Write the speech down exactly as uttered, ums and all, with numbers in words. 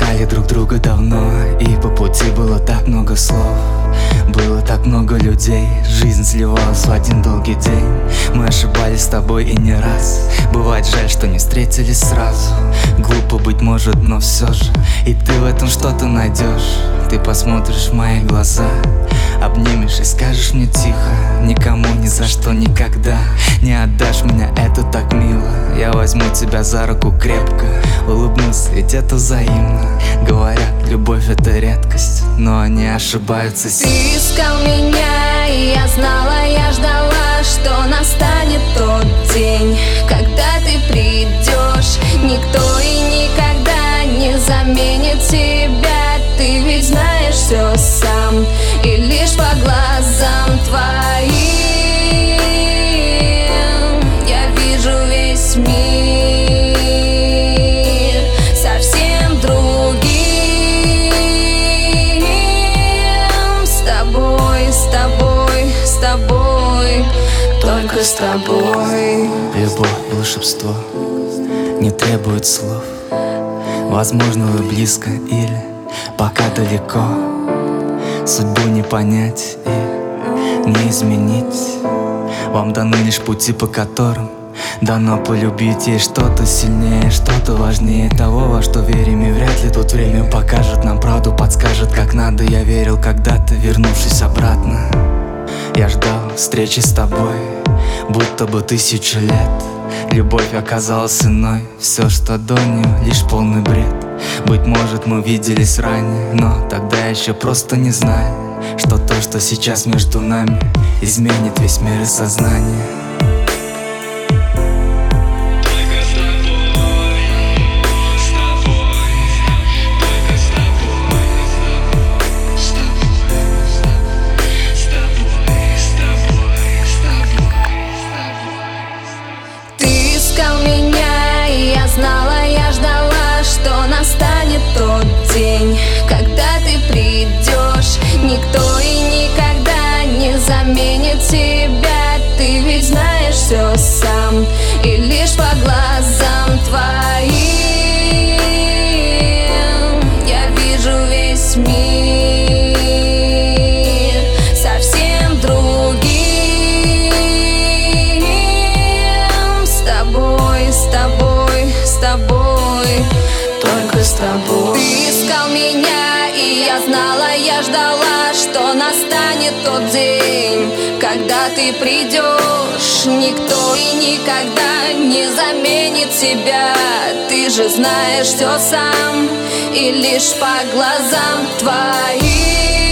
искали друг друга давно, и по пути было так много слов. Было так много людей, жизнь сливалась в один долгий день. Мы ошибались с тобой и не раз. Бывает жаль, что не встретились сразу. Глупо быть может, но все же. И ты в этом что-то найдешь. Ты посмотришь в мои глаза, обнимешь и скажешь мне тихо: никому ни за что никогда не отдашь меня, это так мило. Я возьму тебя за руку крепко, улыбнусь, ведь это взаимно. Говорят, любовь это редкость, но они ошибаются. Ты искал меня, и я знала, я ждала, что настанет тот день, когда ты придешь. Никто и никогда не заменит тебя. Ты ведь знаешь все сам, и лишь по глазам твоим я вижу весь мир совсем другим. С тобой, с тобой, с тобой, только с тобой. Любовь, волшебство не требует слов. Возможно, вы близко или пока далеко. Судьбу не понять и не изменить. Вам даны лишь пути, по которым дано полюбить. Есть что-то сильнее, что-то важнее того, во что верим, и вряд ли тут время покажет нам правду, подскажет, как надо. Я верил когда-то, вернувшись обратно. Я ждал встречи с тобой, будто бы тысячу лет. Любовь оказалась иной, все, что до нее, лишь полный бред. Быть может, мы виделись ранее, но тогда я еще просто не знаю, что то, что сейчас между нами, изменит весь мир и сознание. Меня, и я знала, я ждала, что настанет тот день, когда ты придешь. Никто и никогда не заменит тебя. Ты ведь знаешь все сам, и лишь по глазам твоим я вижу весь мир совсем другим. С тобой, с тобой, только с тобой. Ты искал меня, и я знала, я ждала, что настанет тот день, когда ты придешь. Никто и никогда не заменит тебя. Ты же знаешь все сам, и лишь по глазам твоим